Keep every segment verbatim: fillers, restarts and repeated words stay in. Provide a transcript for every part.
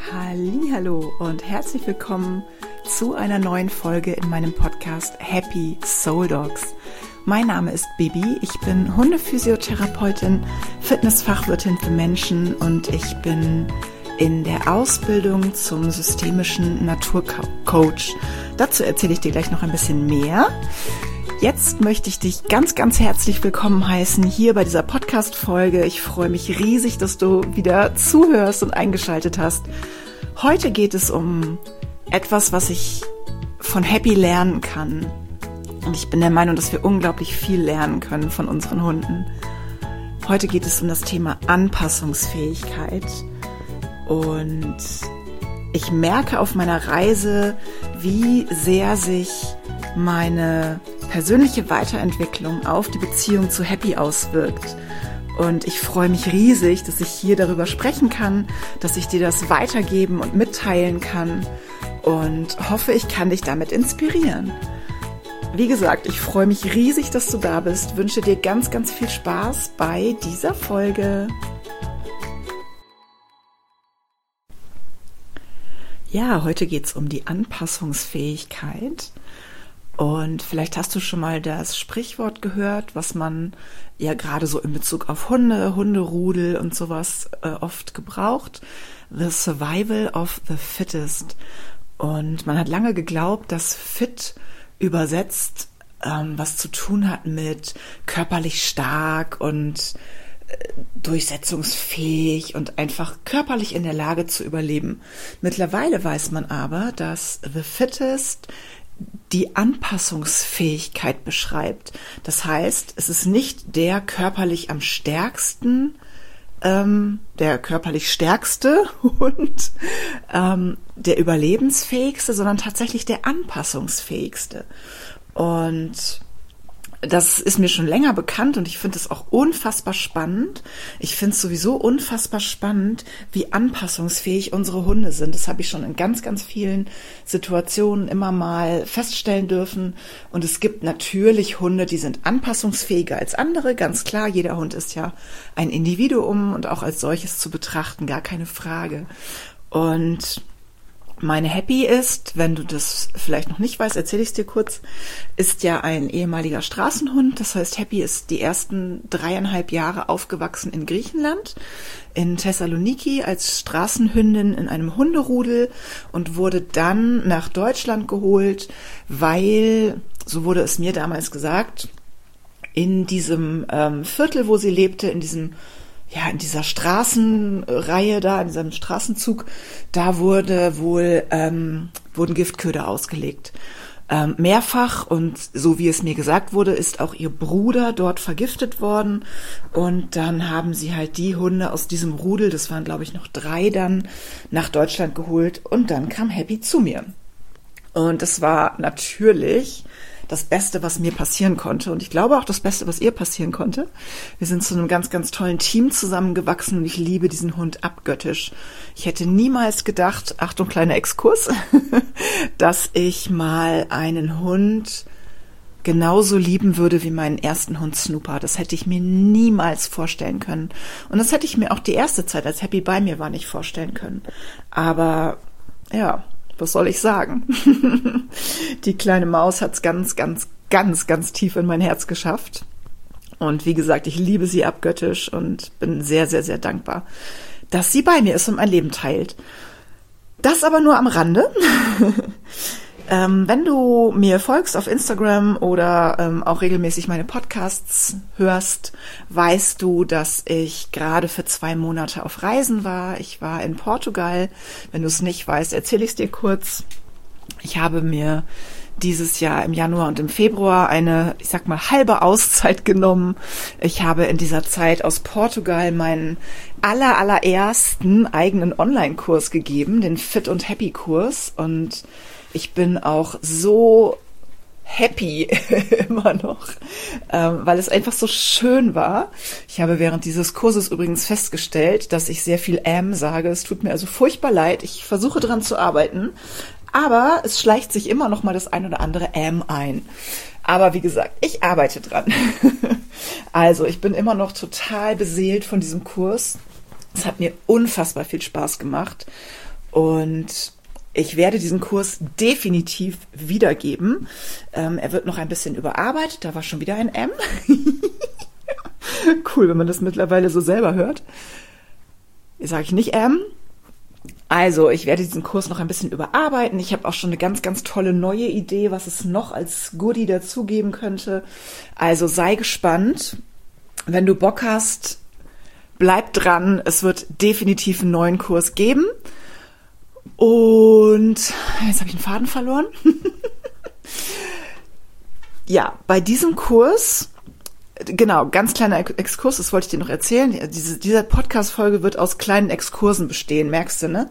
Hallihallo und herzlich willkommen zu einer neuen Folge in meinem Podcast Happy Soul Dogs. Mein Name ist Bibi, ich bin Hundephysiotherapeutin, Fitnessfachwirtin für Menschen und ich bin in der Ausbildung zum systemischen Naturcoach. Dazu erzähle ich dir gleich noch ein bisschen mehr. Jetzt möchte ich dich ganz, ganz herzlich willkommen heißen hier bei dieser Podcast-Folge. Ich freue mich riesig, dass du wieder zuhörst und eingeschaltet hast. Heute geht es um etwas, was ich von Happy lernen kann. Und ich bin der Meinung, dass wir unglaublich viel lernen können von unseren Hunden. Heute geht es um das Thema Anpassungsfähigkeit. Und ich merke auf meiner Reise, wie sehr sich meine persönliche Weiterentwicklung auf die Beziehung zu Happy auswirkt. Und ich freue mich riesig, dass ich hier darüber sprechen kann, dass ich dir das weitergeben und mitteilen kann und hoffe, ich kann dich damit inspirieren. Wie gesagt, ich freue mich riesig, dass du da bist, wünsche dir ganz, ganz viel Spaß bei dieser Folge. Ja, heute geht es um die Anpassungsfähigkeit. Und vielleicht hast du schon mal das Sprichwort gehört, was man ja gerade so in Bezug auf Hunde, Hunderudel und sowas äh, oft gebraucht. The survival of the fittest. Und man hat lange geglaubt, dass fit übersetzt ähm, was zu tun hat mit körperlich stark und äh, durchsetzungsfähig und einfach körperlich in der Lage zu überleben. Mittlerweile weiß man aber, dass the fittest die Anpassungsfähigkeit beschreibt. Das heißt, es ist nicht der körperlich am stärksten, ähm, der körperlich stärkste Hund, ähm, der überlebensfähigste, sondern tatsächlich der anpassungsfähigste. Und das ist mir schon länger bekannt und ich finde es auch unfassbar spannend. Ich finde es sowieso unfassbar spannend, wie anpassungsfähig unsere Hunde sind. Das habe ich schon in ganz, ganz vielen Situationen immer mal feststellen dürfen. Und es gibt natürlich Hunde, die sind anpassungsfähiger als andere. Ganz klar, jeder Hund ist ja ein Individuum und auch als solches zu betrachten, gar keine Frage. Und meine Happy ist, wenn du das vielleicht noch nicht weißt, erzähle ich es dir kurz, ist ja ein ehemaliger Straßenhund. Das heißt, Happy ist die ersten dreieinhalb Jahre aufgewachsen in Griechenland, in Thessaloniki als Straßenhündin in einem Hunderudel und wurde dann nach Deutschland geholt, weil, so wurde es mir damals gesagt, in diesem ähm, Viertel, wo sie lebte, in diesem Ja, in dieser Straßenreihe da, in diesem Straßenzug, da wurde wohl, ähm, wurden Giftköder ausgelegt. Ähm, mehrfach und so wie es mir gesagt wurde, ist auch ihr Bruder dort vergiftet worden. Und dann haben sie halt die Hunde aus diesem Rudel, das waren glaube ich noch drei dann, nach Deutschland geholt und dann kam Happy zu mir. Und das war natürlich das Beste, was mir passieren konnte. Und ich glaube auch das Beste, was ihr passieren konnte. Wir sind zu einem ganz, ganz tollen Team zusammengewachsen und ich liebe diesen Hund abgöttisch. Ich hätte niemals gedacht, Achtung, kleiner Exkurs, dass ich mal einen Hund genauso lieben würde wie meinen ersten Hund Snooper. Das hätte ich mir niemals vorstellen können. Und das hätte ich mir auch die erste Zeit, als Happy bei mir war, nicht vorstellen können. Aber ja, was soll ich sagen? Die kleine Maus hat es ganz, ganz, ganz, ganz tief in mein Herz geschafft. Und wie gesagt, ich liebe sie abgöttisch und bin sehr, sehr, sehr dankbar, dass sie bei mir ist und mein Leben teilt. Das aber nur am Rande. ähm, wenn du mir folgst auf Instagram oder ähm, auch regelmäßig meine Podcasts hörst, weißt du, dass ich gerade für zwei Monate auf Reisen war. Ich war in Portugal. Wenn du es nicht weißt, erzähle ich es dir kurz. Ich habe mir dieses Jahr im Januar und im Februar eine, ich sag mal, halbe Auszeit genommen. Ich habe in dieser Zeit aus Portugal meinen aller, allerersten eigenen Online-Kurs gegeben, den Fit und Happy Kurs. Und ich bin auch so happy immer noch, ähm, weil es einfach so schön war. Ich habe während dieses Kurses übrigens festgestellt, dass ich sehr viel ähm sage. Es tut mir also furchtbar leid. Ich versuche dran zu arbeiten. Aber es schleicht sich immer noch mal das ein oder andere ähm ein. Aber wie gesagt, ich arbeite dran. Also ich bin immer noch total beseelt von diesem Kurs. Es hat mir unfassbar viel Spaß gemacht. Und ich werde diesen Kurs definitiv wiedergeben. Ähm, er wird noch ein bisschen überarbeitet. Da war schon wieder ein M. Cool, wenn man das mittlerweile so selber hört. Jetzt sage ich nicht M. Also, ich werde diesen Kurs noch ein bisschen überarbeiten. Ich habe auch schon eine ganz, ganz tolle neue Idee, was es noch als Goodie dazugeben könnte. Also sei gespannt. Wenn du Bock hast, bleib dran. Es wird definitiv einen neuen Kurs geben. Und jetzt habe ich den Faden verloren. Ja, bei diesem Kurs, genau, ganz kleiner Exkurs, das wollte ich dir noch erzählen. Diese, diese Podcast-Folge wird aus kleinen Exkursen bestehen, merkst du, ne?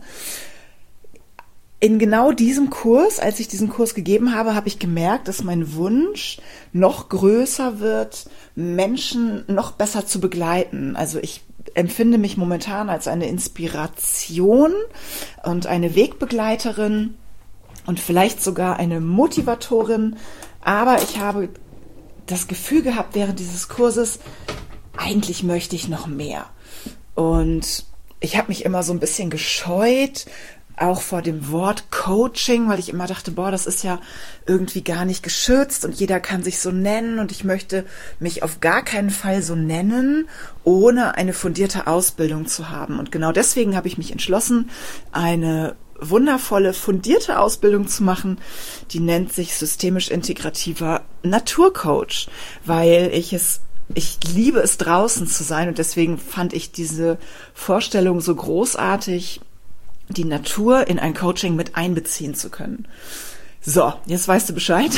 In genau diesem Kurs, als ich diesen Kurs gegeben habe, habe ich gemerkt, dass mein Wunsch noch größer wird, Menschen noch besser zu begleiten. Also ich empfinde mich momentan als eine Inspiration und eine Wegbegleiterin und vielleicht sogar eine Motivatorin. Aber ich habe das Gefühl gehabt während dieses Kurses, eigentlich möchte ich noch mehr. Und ich habe mich immer so ein bisschen gescheut, auch vor dem Wort Coaching, weil ich immer dachte, boah, das ist ja irgendwie gar nicht geschützt und jeder kann sich so nennen und ich möchte mich auf gar keinen Fall so nennen, ohne eine fundierte Ausbildung zu haben. Und genau deswegen habe ich mich entschlossen, eine wundervolle, fundierte Ausbildung zu machen, die nennt sich systemisch integrativer Naturcoach, weil ich es Ich liebe es, draußen zu sein und deswegen fand ich diese Vorstellung so großartig, die Natur in ein Coaching mit einbeziehen zu können. So, jetzt weißt du Bescheid.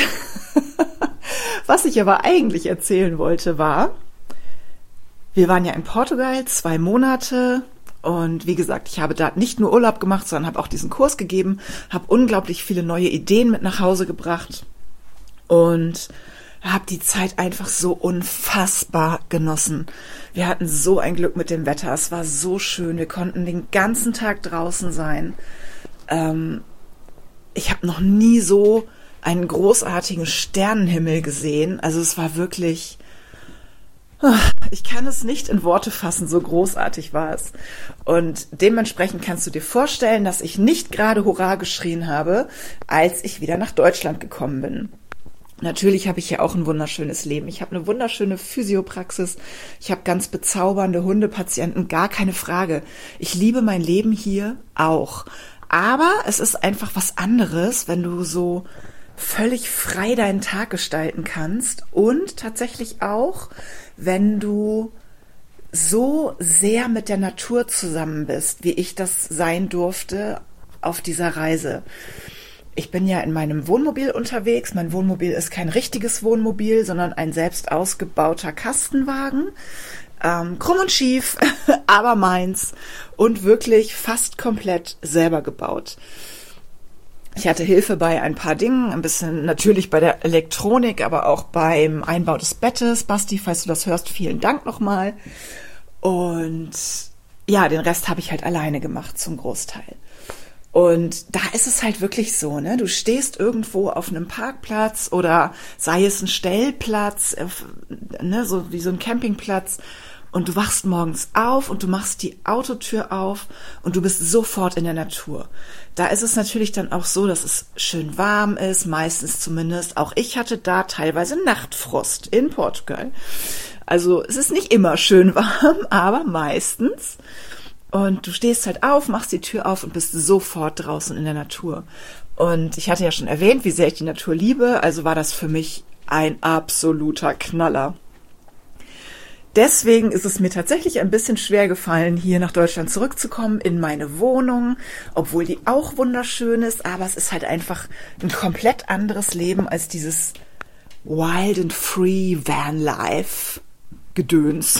Was ich aber eigentlich erzählen wollte war, wir waren ja in Portugal zwei Monate und wie gesagt, ich habe da nicht nur Urlaub gemacht, sondern habe auch diesen Kurs gegeben, habe unglaublich viele neue Ideen mit nach Hause gebracht und habe die Zeit einfach so unfassbar genossen. Wir hatten so ein Glück mit dem Wetter. Es war so schön. Wir konnten den ganzen Tag draußen sein. Ähm, ich habe noch nie so einen großartigen Sternenhimmel gesehen. Also es war wirklich... Ich kann es nicht in Worte fassen, so großartig war es. Und dementsprechend kannst du dir vorstellen, dass ich nicht gerade Hurra geschrien habe, als ich wieder nach Deutschland gekommen bin. Natürlich habe ich ja auch ein wunderschönes Leben. Ich habe eine wunderschöne Physiopraxis. Ich habe ganz bezaubernde Hundepatienten, gar keine Frage. Ich liebe mein Leben hier auch. Aber es ist einfach was anderes, wenn du so völlig frei deinen Tag gestalten kannst und tatsächlich auch, wenn du so sehr mit der Natur zusammen bist, wie ich das sein durfte auf dieser Reise. Ich bin ja in meinem Wohnmobil unterwegs. Mein Wohnmobil ist kein richtiges Wohnmobil, sondern ein selbst ausgebauter Kastenwagen. Ähm, krumm und schief, aber meins. Und wirklich fast komplett selber gebaut. Ich hatte Hilfe bei ein paar Dingen, ein bisschen natürlich bei der Elektronik, aber auch beim Einbau des Bettes. Basti, falls du das hörst, vielen Dank nochmal. Und ja, den Rest habe ich halt alleine gemacht zum Großteil. Und da ist es halt wirklich so, ne? Du stehst irgendwo auf einem Parkplatz oder sei es ein Stellplatz, ne? So wie so ein Campingplatz. Und du wachst morgens auf und du machst die Autotür auf und du bist sofort in der Natur. Da ist es natürlich dann auch so, dass es schön warm ist, meistens zumindest. Auch ich hatte da teilweise Nachtfrost in Portugal. Also es ist nicht immer schön warm, aber meistens. Und du stehst halt auf, machst die Tür auf und bist sofort draußen in der Natur. Und ich hatte ja schon erwähnt, wie sehr ich die Natur liebe, also war das für mich ein absoluter Knaller. Deswegen ist es mir tatsächlich ein bisschen schwer gefallen, hier nach Deutschland zurückzukommen, in meine Wohnung, obwohl die auch wunderschön ist, aber es ist halt einfach ein komplett anderes Leben als dieses Wild and Free Vanlife Gedöns.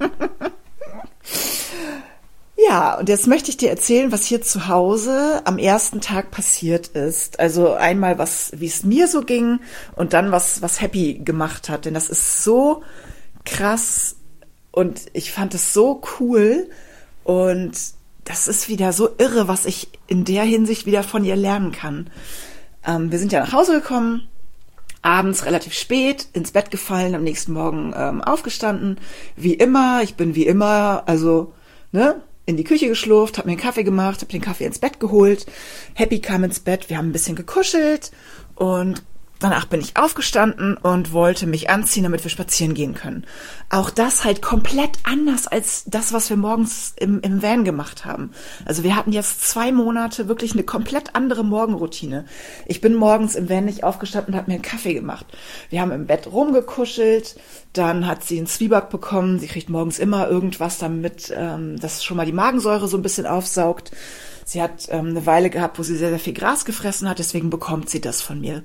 Ja, und jetzt möchte ich dir erzählen, was hier zu Hause am ersten Tag passiert ist. Also einmal, was, wie es mir so ging und dann, was, was Happy gemacht hat. Denn das ist so krass und ich fand es so cool und das ist wieder so irre, was ich in der Hinsicht wieder von ihr lernen kann. Ähm, wir sind ja nach Hause gekommen, abends relativ spät, ins Bett gefallen, am nächsten Morgen ähm, aufgestanden. Wie immer, ich bin wie immer, also, ne, in die Küche geschlurft, habe mir einen Kaffee gemacht, habe den Kaffee ins Bett geholt. Happy kam ins Bett, wir haben ein bisschen gekuschelt und danach bin ich aufgestanden und wollte mich anziehen, damit wir spazieren gehen können. Auch das halt komplett anders als das, was wir morgens im, im Van gemacht haben. Also wir hatten jetzt zwei Monate wirklich eine komplett andere Morgenroutine. Ich bin morgens im Van nicht aufgestanden und habe mir einen Kaffee gemacht. Wir haben im Bett rumgekuschelt, dann hat sie einen Zwieback bekommen. Sie kriegt morgens immer irgendwas, damit ähm, das schon mal die Magensäure so ein bisschen aufsaugt. Sie hat ähm, eine Weile gehabt, wo sie sehr, sehr viel Gras gefressen hat, deswegen bekommt sie das von mir.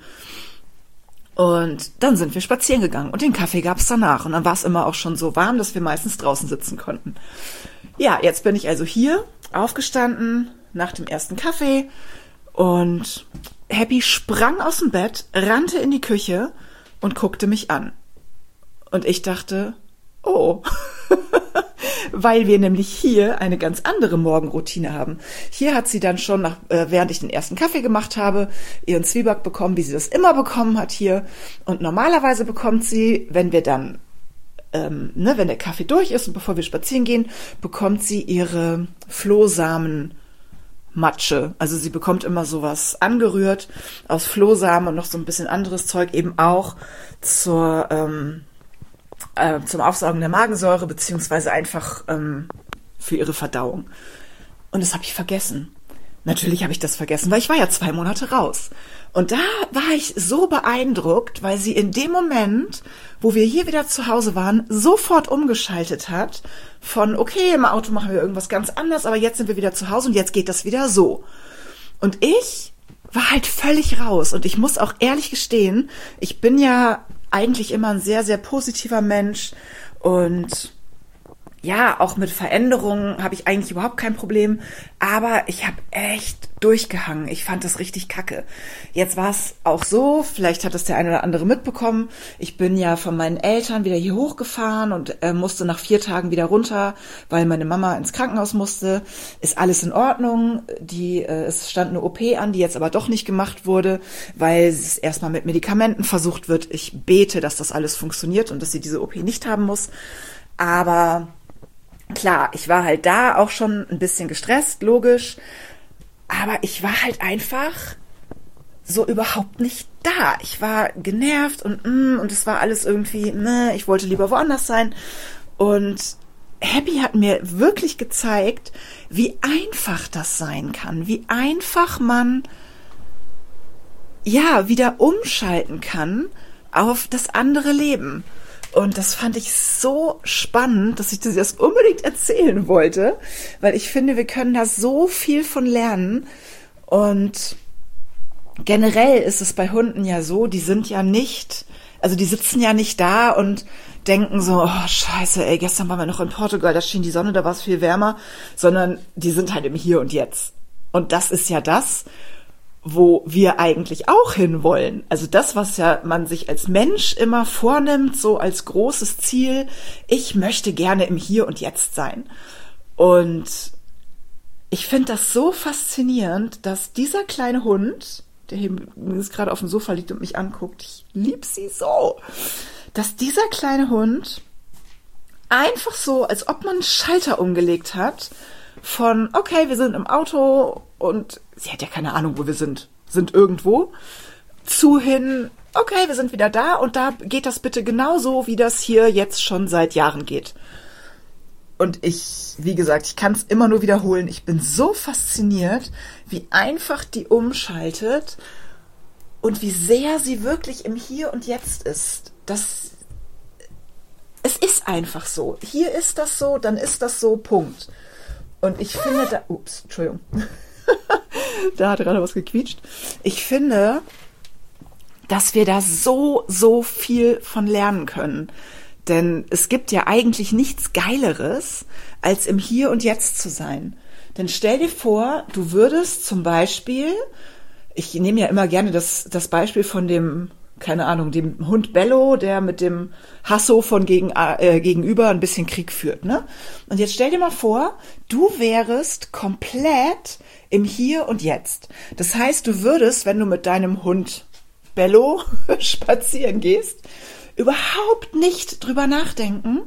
Und dann sind wir spazieren gegangen und den Kaffee gab es danach. Und dann war es immer auch schon so warm, dass wir meistens draußen sitzen konnten. Ja, jetzt bin ich also hier aufgestanden nach dem ersten Kaffee und Happy sprang aus dem Bett, rannte in die Küche und guckte mich an. Und ich dachte, oh, weil wir nämlich hier eine ganz andere Morgenroutine haben. Hier hat sie dann schon, nach, äh, während ich den ersten Kaffee gemacht habe, ihren Zwieback bekommen, wie sie das immer bekommen hat hier. Und normalerweise bekommt sie, wenn wir dann, ähm, ne, wenn der Kaffee durch ist und bevor wir spazieren gehen, bekommt sie ihre Flohsamen-Matsche. Also sie bekommt immer sowas angerührt aus Flohsamen und noch so ein bisschen anderes Zeug, eben auch zur ähm, Äh, zum Aufsaugen der Magensäure, beziehungsweise einfach ähm, für ihre Verdauung. Und das habe ich vergessen. Natürlich habe ich das vergessen, weil ich war ja zwei Monate raus. Und da war ich so beeindruckt, weil sie in dem Moment, wo wir hier wieder zu Hause waren, sofort umgeschaltet hat von, okay, im Auto machen wir irgendwas ganz anderes, aber jetzt sind wir wieder zu Hause und jetzt geht das wieder so. Und ich war halt völlig raus. Und ich muss auch ehrlich gestehen, ich bin ja eigentlich immer ein sehr, sehr positiver Mensch und ja, auch mit Veränderungen habe ich eigentlich überhaupt kein Problem, aber ich habe echt durchgehangen. Ich fand das richtig kacke. Jetzt war es auch so, vielleicht hat es der eine oder andere mitbekommen, ich bin ja von meinen Eltern wieder hier hochgefahren und äh, musste nach vier Tagen wieder runter, weil meine Mama ins Krankenhaus musste. Ist alles in Ordnung. Die, äh, es stand eine O P an, die jetzt aber doch nicht gemacht wurde, weil es erstmal mit Medikamenten versucht wird. Ich bete, dass das alles funktioniert und dass sie diese O P nicht haben muss. Aber klar, ich war halt da auch schon ein bisschen gestresst, logisch, aber ich war halt einfach so überhaupt nicht da. Ich war genervt und mm, und es war alles irgendwie, ne, ich wollte lieber woanders sein. Und Happy hat mir wirklich gezeigt, wie einfach das sein kann, wie einfach man ja wieder umschalten kann auf das andere Leben. Und das fand ich so spannend, dass ich dir das unbedingt erzählen wollte, weil ich finde, wir können da so viel von lernen. Und generell ist es bei Hunden ja so, die sind ja nicht, also die sitzen ja nicht da und denken so, oh scheiße, ey, gestern waren wir noch in Portugal, da schien die Sonne, da war es viel wärmer, sondern die sind halt im Hier und Jetzt. Und das ist ja das, wo wir eigentlich auch hinwollen. Also das, was ja man sich als Mensch immer vornimmt, so als großes Ziel, ich möchte gerne im Hier und Jetzt sein. Und ich finde das so faszinierend, dass dieser kleine Hund, der hier jetzt gerade auf dem Sofa liegt und mich anguckt, ich liebe sie so, dass dieser kleine Hund einfach so, als ob man einen Schalter umgelegt hat, von, okay, wir sind im Auto und sie hat ja keine Ahnung, wo wir sind, sind irgendwo, zu hin, okay, wir sind wieder da und da geht das bitte genauso, wie das hier jetzt schon seit Jahren geht. Und ich, wie gesagt, ich kann es immer nur wiederholen, ich bin so fasziniert, wie einfach die umschaltet und wie sehr sie wirklich im Hier und Jetzt ist. Das, es ist einfach so. Hier ist das so, dann ist das so, Punkt. Und ich finde da, ups, Entschuldigung, da hat gerade was gequietscht. Ich finde, dass wir da so, so viel von lernen können. Denn es gibt ja eigentlich nichts Geileres, als im Hier und Jetzt zu sein. Denn stell dir vor, du würdest zum Beispiel, ich nehme ja immer gerne das, das Beispiel von dem, keine Ahnung, dem Hund Bello, der mit dem Hasso von gegen, äh, gegenüber ein bisschen Krieg führt, ne? Und jetzt stell dir mal vor, du wärest komplett im Hier und Jetzt. Das heißt, du würdest, wenn du mit deinem Hund Bello spazieren gehst, überhaupt nicht drüber nachdenken,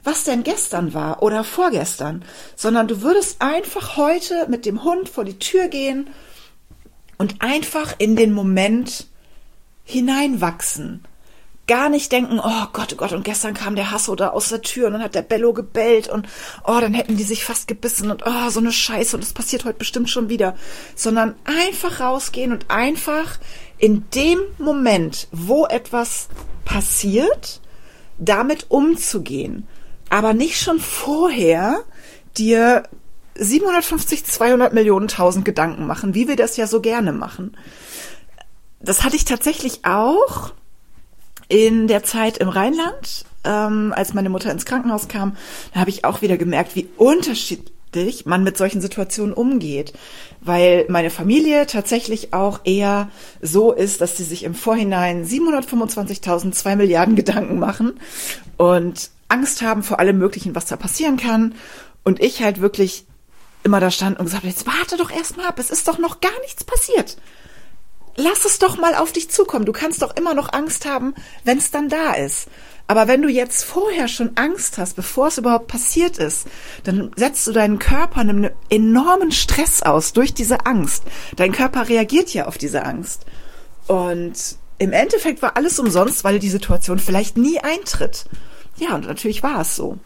was denn gestern war oder vorgestern, sondern du würdest einfach heute mit dem Hund vor die Tür gehen und einfach in den Moment hineinwachsen. Gar nicht denken, oh Gott, oh Gott, und gestern kam der Hasso da aus der Tür und dann hat der Bello gebellt und oh, dann hätten die sich fast gebissen und oh, so eine Scheiße und das passiert heute bestimmt schon wieder. Sondern einfach rausgehen und einfach in dem Moment, wo etwas passiert, damit umzugehen. Aber nicht schon vorher dir siebenhundertfünfzig, zweihundert Millionen, tausend Gedanken machen, wie wir das ja so gerne machen. Das hatte ich tatsächlich auch in der Zeit im Rheinland, ähm, als meine Mutter ins Krankenhaus kam. Da habe ich auch wieder gemerkt, wie unterschiedlich man mit solchen Situationen umgeht. Weil meine Familie tatsächlich auch eher so ist, dass sie sich im Vorhinein siebenhundertfünfundzwanzigtausend, zwei Milliarden Gedanken machen und Angst haben vor allem Möglichen, was da passieren kann. Und ich halt wirklich immer da stand und gesagt habe, jetzt warte doch erst mal ab, es ist doch noch gar nichts passiert. Lass es doch mal auf dich zukommen. Du kannst doch immer noch Angst haben, wenn es dann da ist. Aber wenn du jetzt vorher schon Angst hast, bevor es überhaupt passiert ist, dann setzt du deinen Körper einem enormen Stress aus durch diese Angst. Dein Körper reagiert ja auf diese Angst. Und im Endeffekt war alles umsonst, weil die Situation vielleicht nie eintritt. Ja, und natürlich war es so.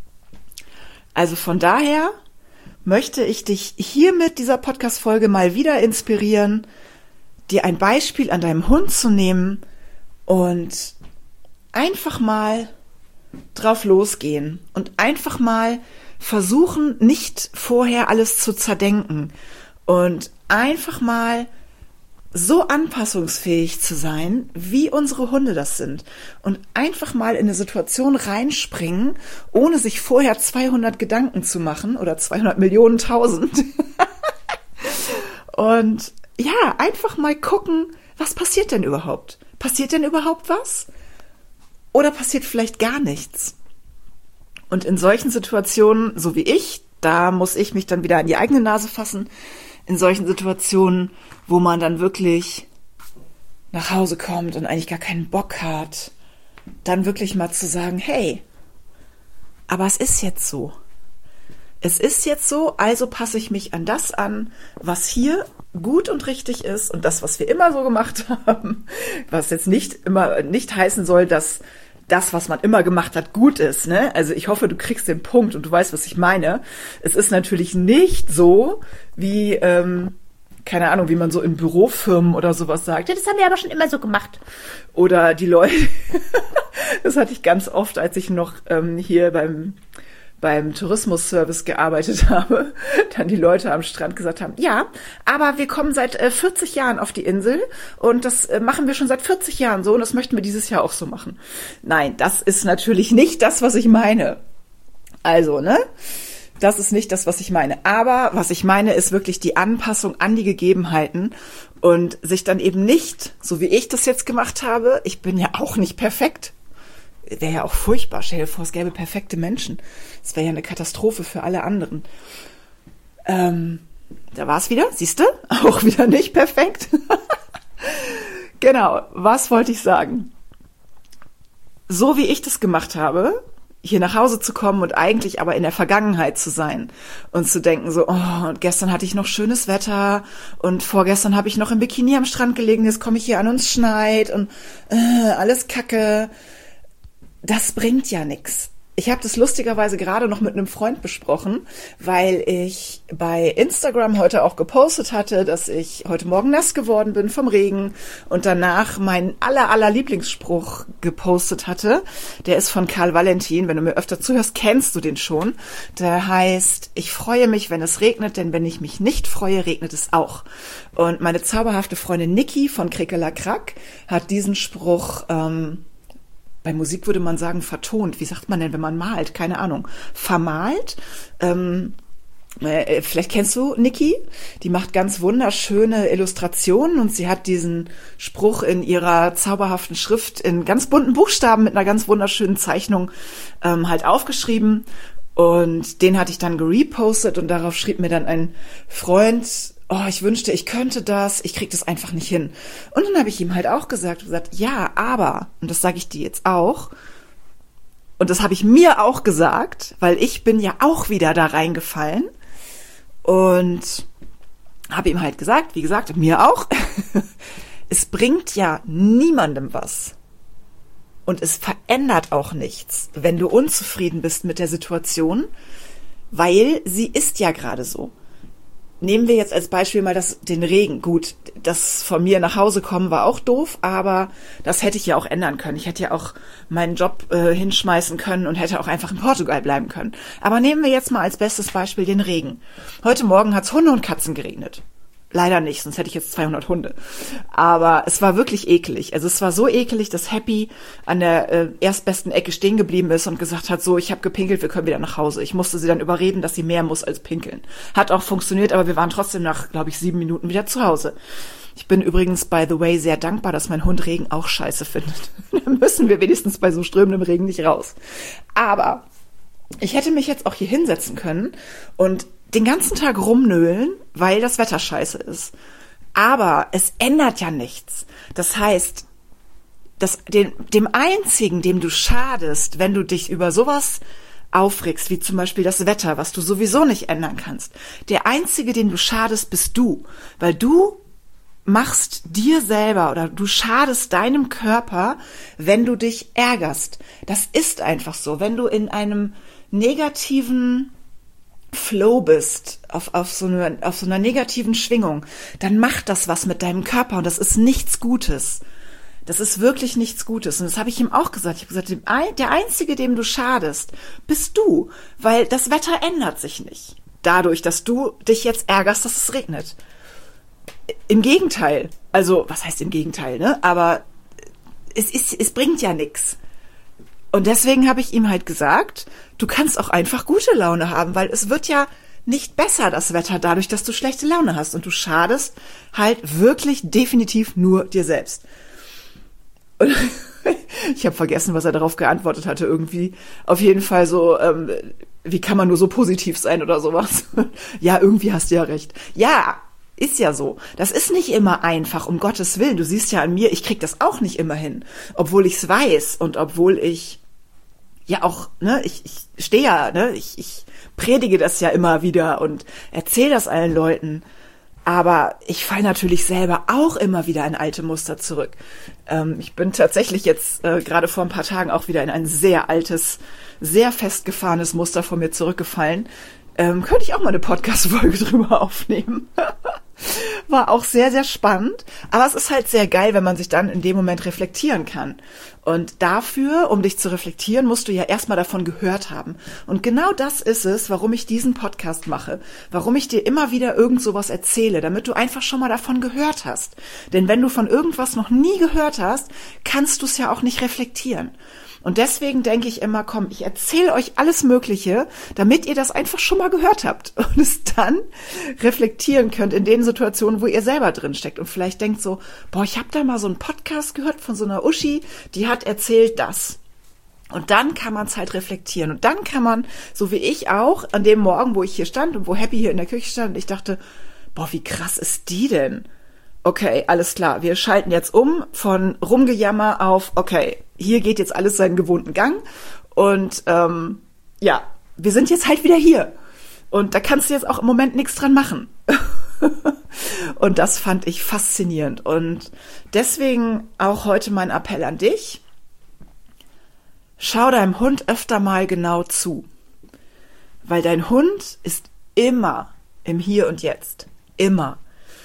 Also von daher möchte ich dich hier mit dieser Podcast-Folge mal wieder inspirieren, dir ein Beispiel an deinem Hund zu nehmen und einfach mal drauf losgehen und einfach mal versuchen, nicht vorher alles zu zerdenken und einfach mal so anpassungsfähig zu sein, wie unsere Hunde das sind und einfach mal in eine Situation reinspringen, ohne sich vorher zweihundert Gedanken zu machen oder zweihundert Millionen tausend und ja, einfach mal gucken, was passiert denn überhaupt? Passiert denn überhaupt was? Oder passiert vielleicht gar nichts? Und in solchen Situationen, so wie ich, da muss ich mich dann wieder an die eigene Nase fassen, in solchen Situationen, wo man dann wirklich nach Hause kommt und eigentlich gar keinen Bock hat, dann wirklich mal zu sagen, hey, aber es ist jetzt so. Es ist jetzt so, also passe ich mich an das an, was hier gut und richtig ist und das, was wir immer so gemacht haben, was jetzt nicht immer nicht heißen soll, dass das, was man immer gemacht hat, gut ist, ne? Also ich hoffe, du kriegst den Punkt und du weißt, was ich meine. Es ist natürlich nicht so, wie, ähm, keine Ahnung, wie man so in Bürofirmen oder sowas sagt. Ja, das haben wir aber schon immer so gemacht. Oder die Leute, das hatte ich ganz oft, als ich noch ähm, hier beim beim Tourismusservice gearbeitet habe, dann die Leute am Strand gesagt haben, ja, aber wir kommen seit äh, vierzig Jahren auf die Insel und das äh, machen wir schon seit vierzig Jahren so und das möchten wir dieses Jahr auch so machen. Nein, das ist natürlich nicht das, was ich meine. Also, ne? Das ist nicht das, was ich meine. Aber was ich meine, ist wirklich die Anpassung an die Gegebenheiten und sich dann eben nicht, so wie ich das jetzt gemacht habe, ich bin ja auch nicht perfekt, wäre ja auch furchtbar. Stell dir vor, es gäbe perfekte Menschen. Das wäre ja eine Katastrophe für alle anderen. Ähm, da war es wieder, siehst du? Auch wieder nicht perfekt. Genau, was wollte ich sagen? So wie ich das gemacht habe, hier nach Hause zu kommen und eigentlich aber in der Vergangenheit zu sein und zu denken so, oh, und gestern hatte ich noch schönes Wetter und vorgestern habe ich noch im Bikini am Strand gelegen, jetzt komme ich hier an und es schneit und äh, alles Kacke. Das bringt ja nichts. Ich habe das lustigerweise gerade noch mit einem Freund besprochen, weil ich bei Instagram heute auch gepostet hatte, dass ich heute Morgen nass geworden bin vom Regen und danach meinen aller, aller Lieblingsspruch gepostet hatte. Der ist von Karl Valentin. Wenn du mir öfter zuhörst, kennst du den schon. Der heißt, ich freue mich, wenn es regnet, denn wenn ich mich nicht freue, regnet es auch. Und meine zauberhafte Freundin Niki von Krickelakrack hat diesen Spruch ähm, bei Musik würde man sagen vertont. Wie sagt man denn, wenn man malt? Keine Ahnung. Vermalt. Ähm, äh, vielleicht kennst du Niki. Die macht ganz wunderschöne Illustrationen und sie hat diesen Spruch in ihrer zauberhaften Schrift in ganz bunten Buchstaben mit einer ganz wunderschönen Zeichnung ähm, halt aufgeschrieben. Und den hatte ich dann gerepostet und darauf schrieb mir dann ein Freund, oh, ich wünschte, ich könnte das, ich krieg das einfach nicht hin. Und dann habe ich ihm halt auch gesagt, gesagt, ja, aber, und das sage ich dir jetzt auch, Und das habe ich mir auch gesagt, weil ich bin ja auch wieder da reingefallen und habe ihm halt gesagt, wie gesagt, mir auch, es bringt ja niemandem was. Und es verändert auch nichts, wenn du unzufrieden bist mit der Situation, weil sie ist ja gerade so. Nehmen wir jetzt als Beispiel mal das, den Regen. Gut, das von mir nach Hause kommen war auch doof, aber das hätte ich ja auch ändern können. Ich hätte ja auch meinen Job äh, hinschmeißen können und hätte auch einfach in Portugal bleiben können. Aber nehmen wir jetzt mal als bestes Beispiel den Regen. Heute Morgen hat es Hunde und Katzen geregnet. Leider nicht, sonst hätte ich jetzt zweihundert Hunde. Aber es war wirklich eklig. Also es war so ekelig, dass Happy an der äh, erstbesten Ecke stehen geblieben ist und gesagt hat, so, ich habe gepinkelt, wir können wieder nach Hause. Ich musste sie dann überreden, dass sie mehr muss als pinkeln. Hat auch funktioniert, aber wir waren trotzdem nach, glaube ich, sieben Minuten wieder zu Hause. Ich bin übrigens, by the way, sehr dankbar, dass mein Hund Regen auch scheiße findet. Dann müssen wir wenigstens bei so strömendem Regen nicht raus. Aber ich hätte mich jetzt auch hier hinsetzen können und den ganzen Tag rumnöhlen, weil das Wetter scheiße ist. Aber es ändert ja nichts. Das heißt, dass dem, dem Einzigen, dem du schadest, wenn du dich über sowas aufregst, wie zum Beispiel das Wetter, was du sowieso nicht ändern kannst, der Einzige, dem du schadest, bist du. Weil du machst dir selber oder du schadest deinem Körper, wenn du dich ärgerst. Das ist einfach so. Wenn du in einem negativen Flow bist, auf, auf, so eine, auf so einer negativen Schwingung, dann macht das was mit deinem Körper und das ist nichts Gutes. Das ist wirklich nichts Gutes. Und das habe ich ihm auch gesagt. Ich habe gesagt, dem, der Einzige, dem du schadest, bist du, weil das Wetter ändert sich nicht. Dadurch, dass du dich jetzt ärgerst, dass es regnet. Im Gegenteil. Also, was heißt im Gegenteil, ne? Aber es, ist, es bringt ja nichts. Und deswegen habe ich ihm halt gesagt, du kannst auch einfach gute Laune haben, weil es wird ja nicht besser, das Wetter, dadurch, dass du schlechte Laune hast. Und du schadest halt wirklich definitiv nur dir selbst. Und ich habe vergessen, was er darauf geantwortet hatte irgendwie. Auf jeden Fall so, ähm, wie kann man nur so positiv sein oder sowas? Ja, irgendwie hast du ja recht. Ja, ist ja so. Das ist nicht immer einfach, um Gottes Willen. Du siehst ja an mir, ich krieg das auch nicht immer hin. Obwohl ich's weiß und obwohl ich ja auch, ne, ich, ich stehe ja, ne, ich, ich predige das ja immer wieder und erzähle das allen Leuten. Aber ich falle natürlich selber auch immer wieder in alte Muster zurück. Ähm, ich bin tatsächlich jetzt äh, gerade vor ein paar Tagen auch wieder in ein sehr altes, sehr festgefahrenes Muster von mir zurückgefallen. Ähm, könnte ich auch mal eine Podcast-Folge drüber aufnehmen. War auch sehr, sehr spannend. Aber es ist halt sehr geil, wenn man sich dann in dem Moment reflektieren kann. Und dafür, um dich zu reflektieren, musst du ja erstmal davon gehört haben. Und genau das ist es, warum ich diesen Podcast mache. Warum ich dir immer wieder irgend sowas erzähle, damit du einfach schon mal davon gehört hast. Denn wenn du von irgendwas noch nie gehört hast, kannst du es ja auch nicht reflektieren. Und deswegen denke ich immer, komm, ich erzähle euch alles Mögliche, damit ihr das einfach schon mal gehört habt und es dann reflektieren könnt in den Situationen, wo ihr selber drin steckt und vielleicht denkt so, boah, ich habe da mal so einen Podcast gehört von so einer Uschi, die hat erzählt das. Und dann kann man es halt reflektieren und dann kann man, so wie ich auch, an dem Morgen, wo ich hier stand und wo Happy hier in der Küche stand, und ich dachte, boah, wie krass ist die denn? Okay, alles klar, wir schalten jetzt um von Rumgejammer auf, okay, hier geht jetzt alles seinen gewohnten Gang und ähm, ja, wir sind jetzt halt wieder hier und da kannst du jetzt auch im Moment nichts dran machen. Und das fand ich faszinierend und deswegen auch heute mein Appell an dich, schau deinem Hund öfter mal genau zu, weil dein Hund ist immer im Hier und Jetzt, immer.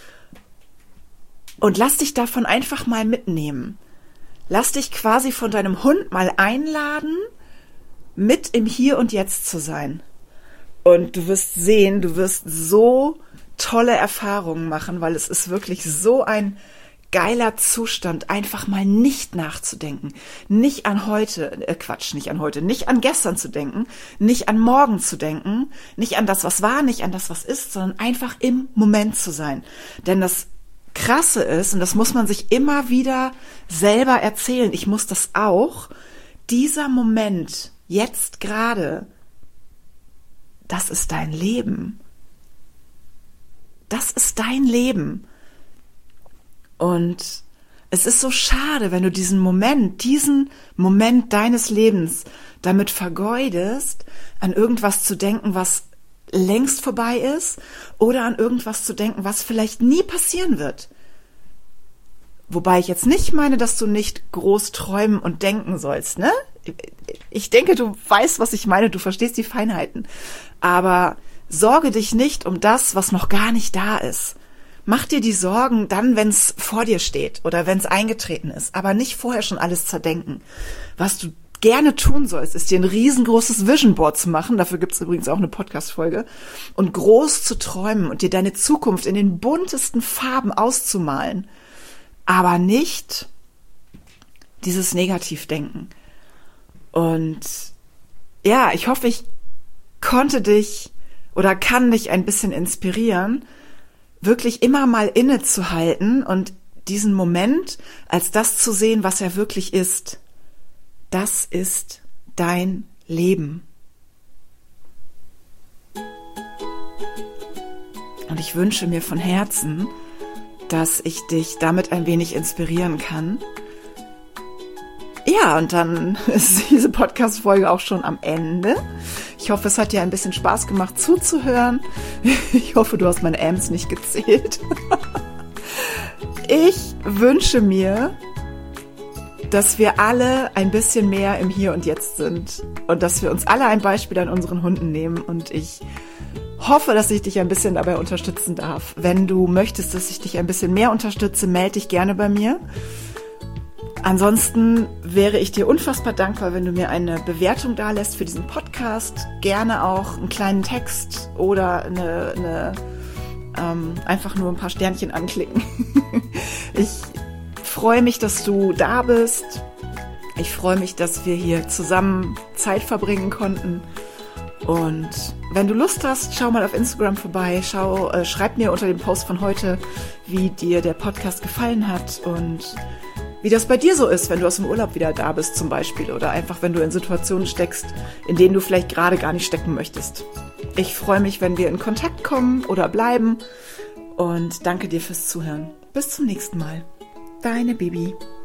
Und lass dich davon einfach mal mitnehmen. Lass dich quasi von deinem Hund mal einladen, mit im Hier und Jetzt zu sein. Und du wirst sehen, du wirst so tolle Erfahrungen machen, weil es ist wirklich so ein geiler Zustand, einfach mal nicht nachzudenken, nicht an heute, äh Quatsch, nicht an heute, nicht an gestern zu denken, nicht an morgen zu denken, nicht an das, was war, nicht an das, was ist, sondern einfach im Moment zu sein. Denn das Krasse ist, und das muss man sich immer wieder selber erzählen, ich muss das auch, dieser Moment, jetzt gerade, das ist dein Leben. Das ist dein Leben. Und es ist so schade, wenn du diesen Moment, diesen Moment deines Lebens damit vergeudest, an irgendwas zu denken, was längst vorbei ist, oder an irgendwas zu denken, was vielleicht nie passieren wird. Wobei ich jetzt nicht meine, dass du nicht groß träumen und denken sollst, ne? Ich denke, du weißt, was ich meine, du verstehst die Feinheiten. Aber sorge dich nicht um das, was noch gar nicht da ist. Mach dir die Sorgen dann, wenn es vor dir steht oder wenn es eingetreten ist, aber nicht vorher schon alles zerdenken. Was du gerne tun sollst, ist dir ein riesengroßes Vision Board zu machen, dafür gibt es übrigens auch eine Podcast-Folge, und groß zu träumen und dir deine Zukunft in den buntesten Farben auszumalen. Aber nicht dieses Negativdenken. Und ja, ich hoffe, ich konnte dich oder kann dich ein bisschen inspirieren, wirklich immer mal innezuhalten und diesen Moment als das zu sehen, was er wirklich ist. Das ist dein Leben. Und ich wünsche mir von Herzen, dass ich dich damit ein wenig inspirieren kann. Ja, und dann ist diese Podcast-Folge auch schon am Ende. Ich hoffe, es hat dir ein bisschen Spaß gemacht zuzuhören. Ich hoffe, du hast meine Ams nicht gezählt. Ich wünsche mir, dass wir alle ein bisschen mehr im Hier und Jetzt sind und dass wir uns alle ein Beispiel an unseren Hunden nehmen, und ich hoffe, dass ich dich ein bisschen dabei unterstützen darf. Wenn du möchtest, dass ich dich ein bisschen mehr unterstütze, melde dich gerne bei mir. Ansonsten wäre ich dir unfassbar dankbar, wenn du mir eine Bewertung dalässt für diesen Podcast. Gerne auch einen kleinen Text oder eine, eine ähm, einfach nur ein paar Sternchen anklicken. Ich freue mich, dass du da bist. Ich freue mich, dass wir hier zusammen Zeit verbringen konnten. Und wenn du Lust hast, schau mal auf Instagram vorbei, schau, äh, schreib mir unter dem Post von heute, wie dir der Podcast gefallen hat und wie das bei dir so ist, wenn du aus dem Urlaub wieder da bist zum Beispiel, oder einfach, wenn du in Situationen steckst, in denen du vielleicht gerade gar nicht stecken möchtest. Ich freue mich, wenn wir in Kontakt kommen oder bleiben, und danke dir fürs Zuhören. Bis zum nächsten Mal. Deine Bibi.